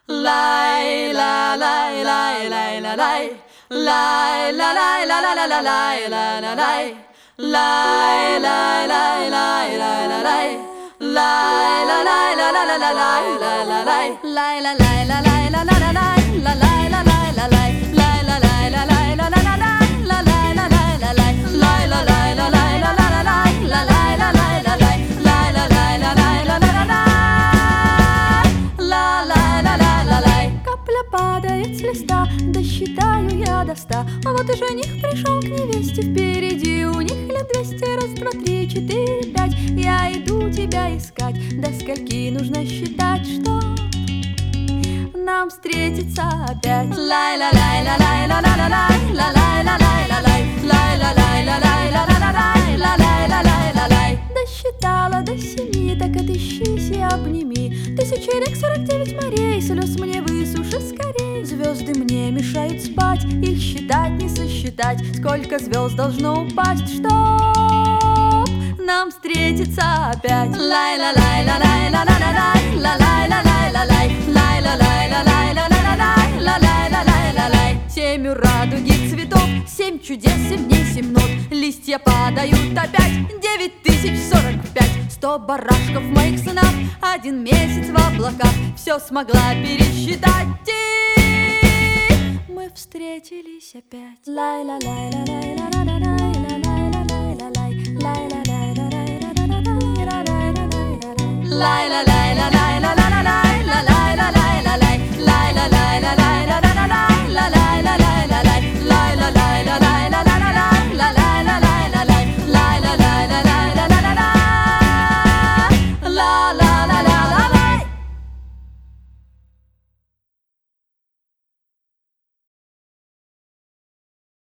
Lay la lay lay lay la lay lay la lay la la la la lay la la lay lay lay lay lay lay la lay lay la lay la la la la lay la la lay lay la lay la lay la la la lay la lay la lay la lay lay la lay la lay la la la lay la lay la lay la lay lay la lay la lay la la la lay la lay la lay la lay lay la lay la lay la la la лай. Капля падает с листа, досчитаю я до 100. А вот и жених пришел к невесте, впереди у них лет 200. Раз, два, три, четыре, пять, я иду тебя искать. До скольки нужно считать, что нам встретиться опять? Лай ла лай ла лай ла ла ла лай ла лай ла лай ла лай лай ла лай ла лай ла ла ла лай ла лай ла лай ла лай. Досчитала до 7, так отыщись и обними. 1000 рек, 49 морей, слез мне высуши скорей. Звезды мне мешают спать, их считать не сосчитать. Сколько звезд должно упасть, чтоб нам встретиться опять? Лай ла лай ла лай ла ла ла лай ла лай ла лай ла лай лай ла лай ла лай ла ла ла лай ла лай ла лай ла лай. 7 у радуги цветов, 7 чудес, 7 дней, 7 нот. Листья падают опять, 9045. 100 барашков в моих снах, 1 месяц в облаках. Все смогла пересчитать, и мы встретились опять. Лай ла лай ла лай ла ла ла лай ла лай ла лай ла лай лай ла лай ла лай ла ла ла лай ла лай ла лай ла лай ла лай ла лай.